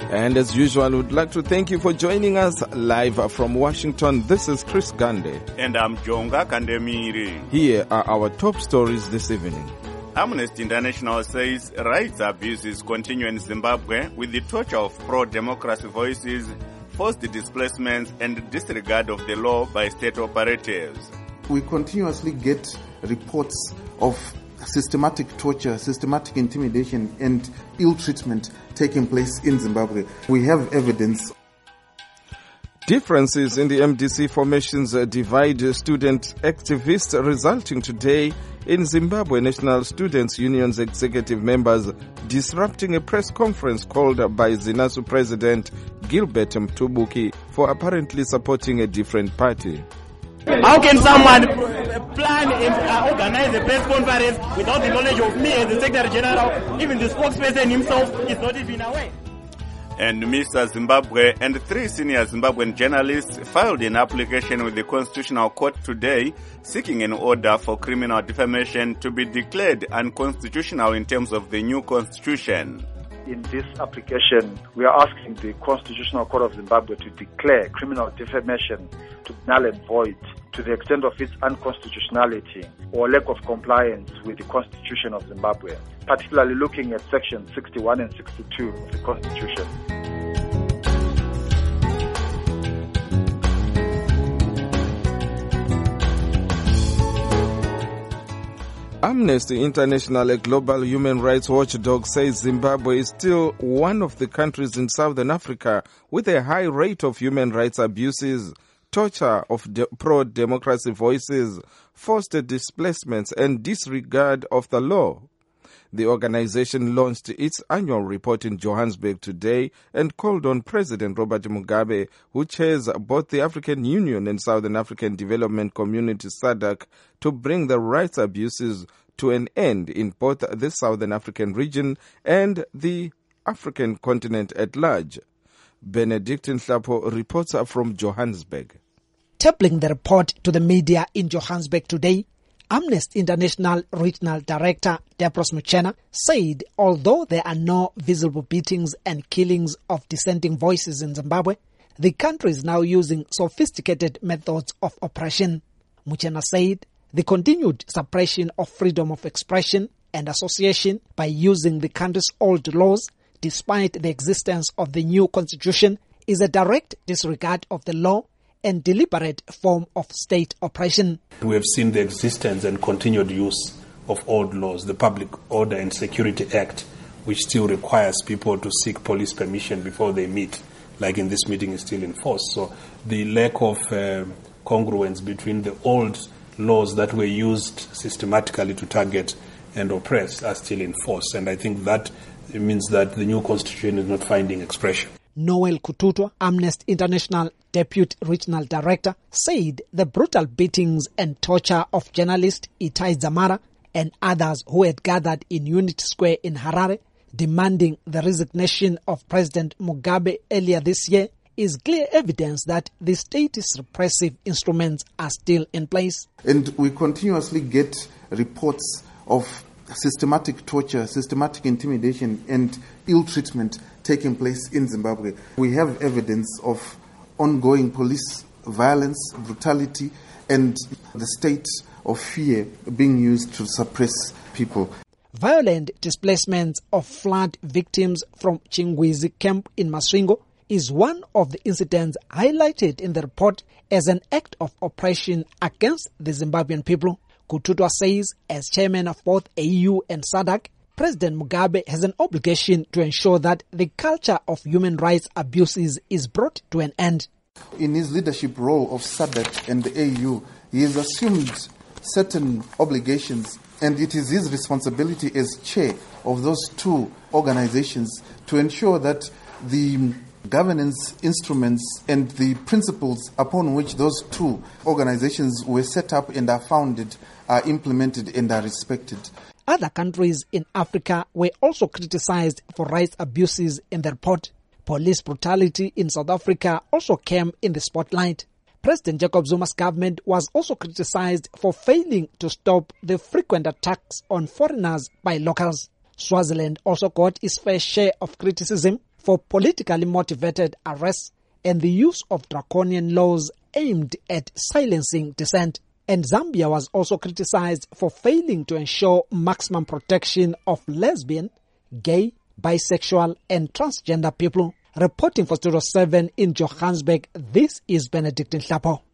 And as usual, we'd like to thank you for joining us live from Washington. This is Chris Gande. And I'm Jonga Kandemiri. Here are our top stories this evening. Amnesty International says rights abuses continue in Zimbabwe with the torture of pro-democracy voices, forced displacements, and disregard of the law by state operatives. We continuously get reports of systematic torture, systematic intimidation, and ill treatment taking place in Zimbabwe. We have evidence. Differences in the MDC formations divide student activists, resulting today in Zimbabwe National Students Union's executive members disrupting a press conference called by ZINASU President Gilbert Mtubuki for apparently supporting a different party. How can someone plan and organize a press conference without the knowledge of me as the Secretary General? Even the spokesperson himself is not even aware. And Mr. Zimbabwe and 3 senior Zimbabwean journalists filed an application with the Constitutional Court today seeking an order for criminal defamation to be declared unconstitutional in terms of the new constitution. In this application, we are asking the Constitutional Court of Zimbabwe to declare criminal defamation to be null and void to the extent of its unconstitutionality or lack of compliance with the Constitution of Zimbabwe, particularly looking at Section 61 and 62 of the Constitution. Amnesty International, a global human rights watchdog, says Zimbabwe is still one of the countries in Southern Africa with a high rate of human rights abuses, torture of pro-democracy voices, forced displacements, and disregard of the law. The organization launched its annual report in Johannesburg today and called on President Robert Mugabe, who chairs both the African Union and Southern African Development Community SADC, to bring the rights abuses to an end in both the Southern African region and the African continent at large. Benedict Nhlapo reports from Johannesburg. Tabling the report to the media in Johannesburg today, Amnesty International Regional Director Debros Muchena said although there are no visible beatings and killings of dissenting voices in Zimbabwe, the country is now using sophisticated methods of oppression. Muchena said the continued suppression of freedom of expression and association by using the country's old laws, despite the existence of the new constitution, is a direct disregard of the law and deliberate form of state oppression. We have seen the existence and continued use of old laws, the Public Order and Security Act, which still requires people to seek police permission before they meet, like in this meeting is still in force. So the lack of congruence between the old laws that were used systematically to target and oppress are still in force. And I think that means that the new constitution is not finding expression. Noel Kututwa, Amnesty International Deputy Regional Director, said the brutal beatings and torture of journalist Itai Dzamara and others who had gathered in Unity Square in Harare, demanding the resignation of President Mugabe earlier this year, is clear evidence that the state's repressive instruments are still in place. And we continuously get reports of systematic torture, systematic intimidation, and ill treatment taking place in Zimbabwe. We have evidence of ongoing police violence, brutality, and the state of fear being used to suppress people. Violent displacements of flood victims from Chingwizi camp in Masvingo is one of the incidents highlighted in the report as an act of oppression against the Zimbabwean people. Kututwa says, as chairman of both AU and SADC, President Mugabe has an obligation to ensure that the culture of human rights abuses is brought to an end. In his leadership role of SADC and the AU, he has assumed certain obligations, and it is his responsibility as chair of those two organizations to ensure that the governance instruments and the principles upon which those two organizations were set up and are founded are implemented and are respected. Other countries in Africa were also criticized for rights abuses in the report. Police brutality in South Africa also came in the spotlight. President Jacob Zuma's government was also criticized for failing to stop the frequent attacks on foreigners by locals. Swaziland also got its fair share of criticism for politically motivated arrests and the use of draconian laws aimed at silencing dissent. And Zambia was also criticized for failing to ensure maximum protection of lesbian, gay, bisexual and transgender people. Reporting for Studio 7 in Johannesburg, this is Benedict Nhlapo.